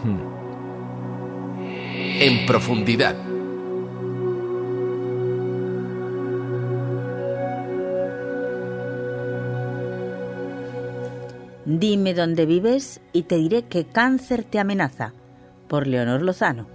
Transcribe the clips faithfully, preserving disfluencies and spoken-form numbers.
En profundidad. Dime dónde vives y te diré qué cáncer te amenaza. Por Leonor Lozano.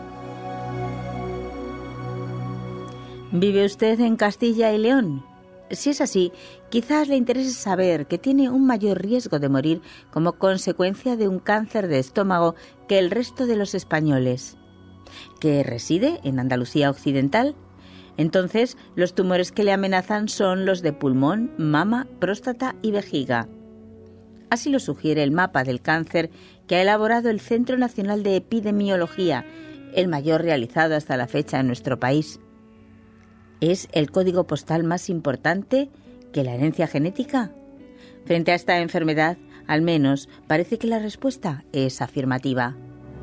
¿Vive usted en Castilla y León? Si es así, quizás le interese saber que tiene un mayor riesgo de morir como consecuencia de un cáncer de estómago que el resto de los españoles. ¿Que reside en Andalucía Occidental? Entonces, los tumores que le amenazan son los de pulmón, mama, próstata y vejiga. Así lo sugiere el mapa del cáncer que ha elaborado el Centro Nacional de Epidemiología, el mayor realizado hasta la fecha en nuestro país. ¿Es el código postal más importante que la herencia genética? Frente a esta enfermedad, al menos, parece que la respuesta es afirmativa.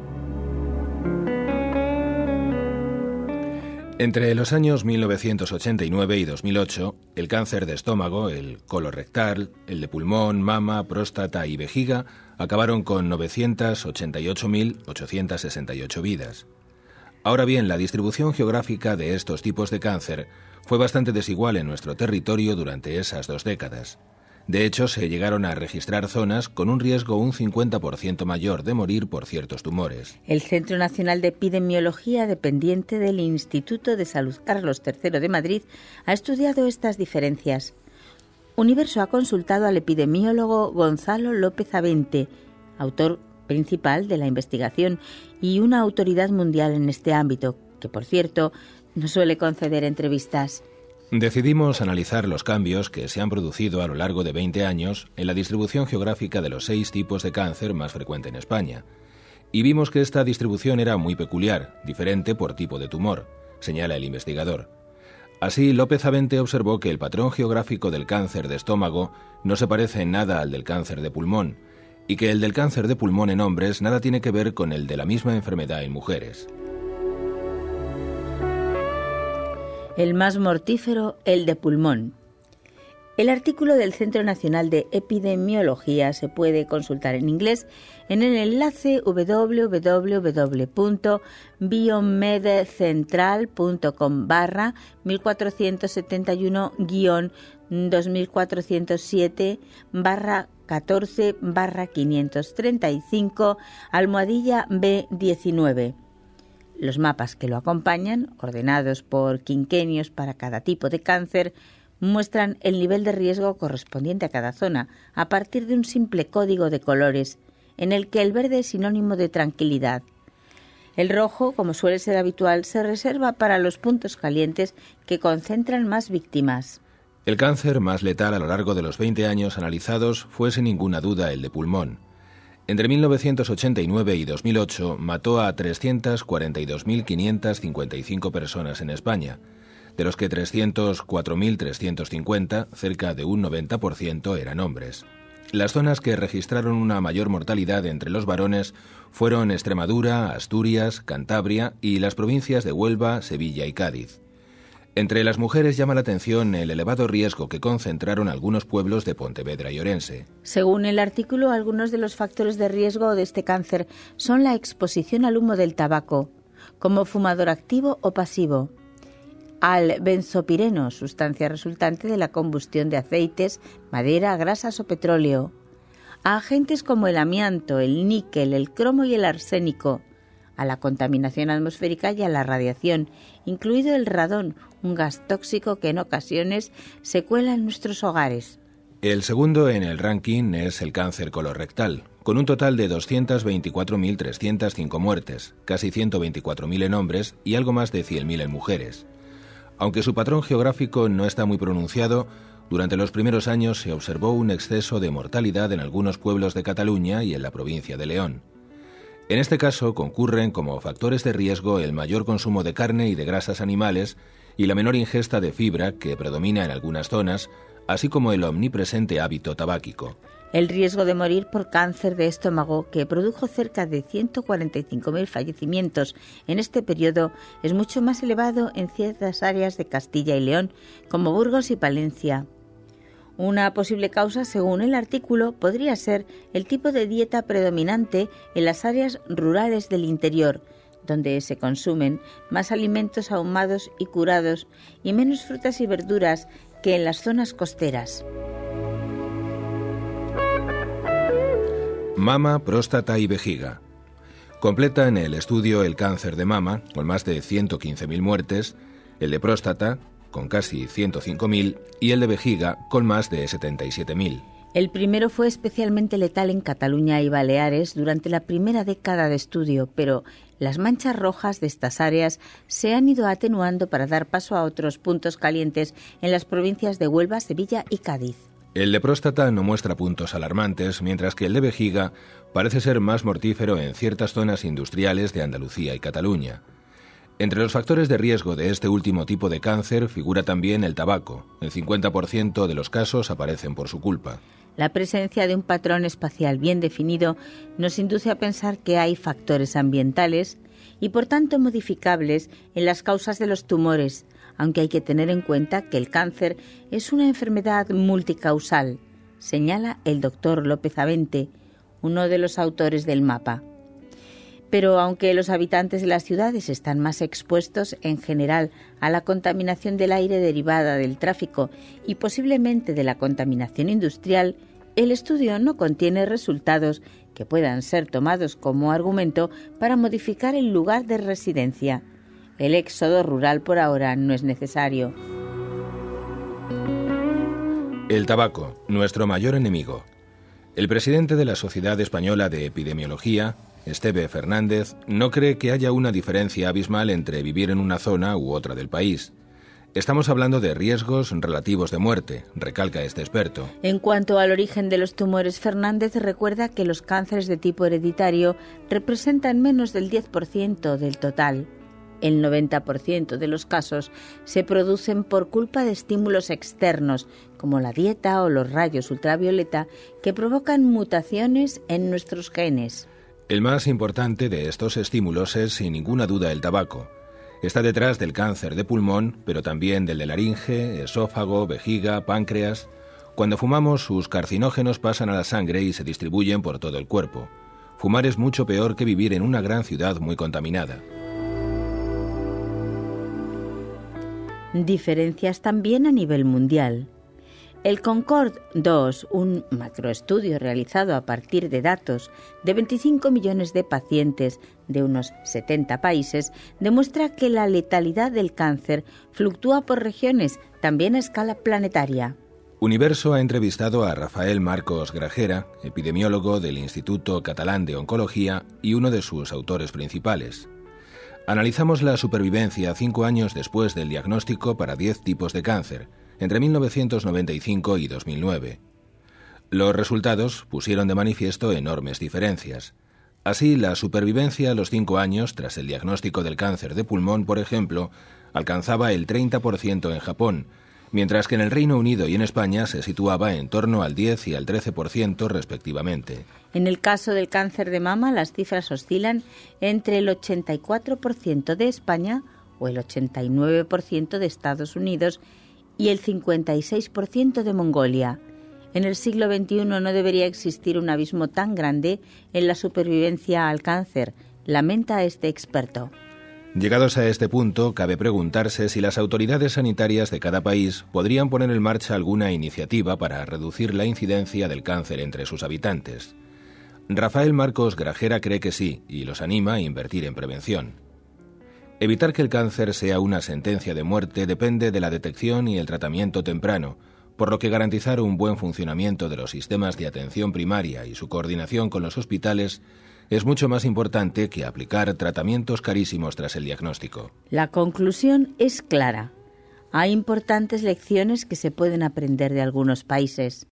Entre los años mil novecientos ochenta y nueve y dos mil ocho, el cáncer de estómago, el colorectal, el de pulmón, mama, próstata y vejiga acabaron con novecientas ochenta y ocho mil ochocientas sesenta y ocho vidas. Ahora bien, la distribución geográfica de estos tipos de cáncer fue bastante desigual en nuestro territorio durante esas dos décadas. De hecho, se llegaron a registrar zonas con un riesgo un cincuenta por ciento mayor de morir por ciertos tumores. El Centro Nacional de Epidemiología, dependiente del Instituto de Salud Carlos tercero de Madrid, ha estudiado estas diferencias. Universo ha consultado al epidemiólogo Gonzalo López Avente, autor principal de la investigación y una autoridad mundial en este ámbito, que, por cierto, no suele conceder entrevistas. Decidimos analizar los cambios que se han producido a lo largo de veinte años en la distribución geográfica de los seis tipos de cáncer más frecuente en España. Y vimos que esta distribución era muy peculiar, diferente por tipo de tumor, señala el investigador. Así, López Avente observó que el patrón geográfico del cáncer de estómago no se parece en nada al del cáncer de pulmón, y que el del cáncer de pulmón en hombres nada tiene que ver con el de la misma enfermedad en mujeres. El más mortífero, el de pulmón. El artículo del Centro Nacional de Epidemiología se puede consultar en inglés en el enlace doble u doble u doble u punto biomedcentral punto com barra mil cuatrocientos setenta y uno guión dos mil cuatrocientos siete barra catorce barra quinientos treinta y cinco almohadilla B diecinueve. Los mapas que lo acompañan, ordenados por quinquenios para cada tipo de cáncer, muestran el nivel de riesgo correspondiente a cada zona a partir de un simple código de colores, en el que el verde es sinónimo de tranquilidad. El rojo, como suele ser habitual, se reserva para los puntos calientes que concentran más víctimas. El cáncer más letal a lo largo de los veinte años analizados fue sin ninguna duda el de pulmón. Entre mil novecientos ochenta y nueve y dos mil ocho mató a trescientas cuarenta y dos mil quinientas cincuenta y cinco personas en España, de los que trescientos cuatro mil trescientos cincuenta, cerca de un noventa por ciento, eran hombres. Las zonas que registraron una mayor mortalidad entre los varones fueron Extremadura, Asturias, Cantabria y las provincias de Huelva, Sevilla y Cádiz. Entre las mujeres llama la atención el elevado riesgo que concentraron algunos pueblos de Pontevedra y Orense. Según el artículo, algunos de los factores de riesgo de este cáncer son la exposición al humo del tabaco, como fumador activo o pasivo, al benzopireno, sustancia resultante de la combustión de aceites, madera, grasas o petróleo, a agentes como el amianto, el níquel, el cromo y el arsénico, a la contaminación atmosférica y a la radiación, incluido el radón, un gas tóxico que en ocasiones se cuela en nuestros hogares. El segundo en el ranking es el cáncer colorectal, con un total de doscientas veinticuatro mil trescientas cinco muertes, casi ciento veinticuatro mil en hombres y algo más de cien mil en mujeres. Aunque su patrón geográfico no está muy pronunciado, durante los primeros años se observó un exceso de mortalidad en algunos pueblos de Cataluña y en la provincia de León. En este caso concurren como factores de riesgo el mayor consumo de carne y de grasas animales y la menor ingesta de fibra que predomina en algunas zonas, así como el omnipresente hábito tabáquico. El riesgo de morir por cáncer de estómago, que produjo cerca de ciento cuarenta y cinco mil fallecimientos en este periodo, es mucho más elevado en ciertas áreas de Castilla y León, como Burgos y Palencia. Una posible causa, según el artículo, podría ser el tipo de dieta predominante en las áreas rurales del interior, donde se consumen más alimentos ahumados y curados y menos frutas y verduras que en las zonas costeras. Mama, próstata y vejiga. Completan el estudio el cáncer de mama, con más de ciento quince mil muertes, el de próstata, con casi ciento cinco mil, y el de vejiga, con más de setenta y siete mil. El primero fue especialmente letal en Cataluña y Baleares durante la primera década de estudio, pero las manchas rojas de estas áreas se han ido atenuando para dar paso a otros puntos calientes en las provincias de Huelva, Sevilla y Cádiz. El de próstata no muestra puntos alarmantes, mientras que el de vejiga parece ser más mortífero en ciertas zonas industriales de Andalucía y Cataluña. Entre los factores de riesgo de este último tipo de cáncer figura también el tabaco. El cincuenta por ciento de los casos aparecen por su culpa. La presencia de un patrón espacial bien definido nos induce a pensar que hay factores ambientales y por tanto modificables en las causas de los tumores, aunque hay que tener en cuenta que el cáncer es una enfermedad multicausal, señala el doctor López Avente, uno de los autores del mapa. Pero aunque los habitantes de las ciudades están más expuestos en general a la contaminación del aire derivada del tráfico y posiblemente de la contaminación industrial, el estudio no contiene resultados que puedan ser tomados como argumento para modificar el lugar de residencia. El éxodo rural por ahora no es necesario. El tabaco, nuestro mayor enemigo. El presidente de la Sociedad Española de Epidemiología, Esteve Fernández, no cree que haya una diferencia abismal entre vivir en una zona u otra del país. Estamos hablando de riesgos relativos de muerte, recalca este experto. En cuanto al origen de los tumores, Fernández recuerda que los cánceres de tipo hereditario representan menos del diez por ciento del total. El noventa por ciento de los casos se producen por culpa de estímulos externos, como la dieta o los rayos ultravioleta, que provocan mutaciones en nuestros genes. El más importante de estos estímulos es, sin ninguna duda, el tabaco. Está detrás del cáncer de pulmón, pero también del de laringe, esófago, vejiga, páncreas. Cuando fumamos, sus carcinógenos pasan a la sangre y se distribuyen por todo el cuerpo. Fumar es mucho peor que vivir en una gran ciudad muy contaminada. Diferencias también a nivel mundial. El Concord dos, un macroestudio realizado a partir de datos de veinticinco millones de pacientes de unos setenta países, demuestra que la letalidad del cáncer fluctúa por regiones, también a escala planetaria. Universo ha entrevistado a Rafael Marcos Grajera, epidemiólogo del Instituto Catalán de Oncología y uno de sus autores principales. Analizamos la supervivencia cinco años después del diagnóstico para diez tipos de cáncer, entre mil novecientos noventa y cinco y dos mil nueve. Los resultados pusieron de manifiesto enormes diferencias. Así, la supervivencia a los cinco años, tras el diagnóstico del cáncer de pulmón, por ejemplo, alcanzaba el treinta por ciento en Japón, mientras que en el Reino Unido y en España se situaba en torno al diez y al trece por ciento respectivamente. En el caso del cáncer de mama, las cifras oscilan entre el ochenta y cuatro por ciento de España o el ochenta y nueve por ciento de Estados Unidos y el cincuenta y seis por ciento de Mongolia. En el siglo veintiuno no debería existir un abismo tan grande en la supervivencia al cáncer, lamenta este experto. Llegados a este punto, cabe preguntarse si las autoridades sanitarias de cada país podrían poner en marcha alguna iniciativa para reducir la incidencia del cáncer entre sus habitantes. Rafael Marcos Grajera cree que sí, y los anima a invertir en prevención. Evitar que el cáncer sea una sentencia de muerte depende de la detección y el tratamiento temprano, por lo que garantizar un buen funcionamiento de los sistemas de atención primaria y su coordinación con los hospitales es mucho más importante que aplicar tratamientos carísimos tras el diagnóstico. La conclusión es clara. Hay importantes lecciones que se pueden aprender de algunos países.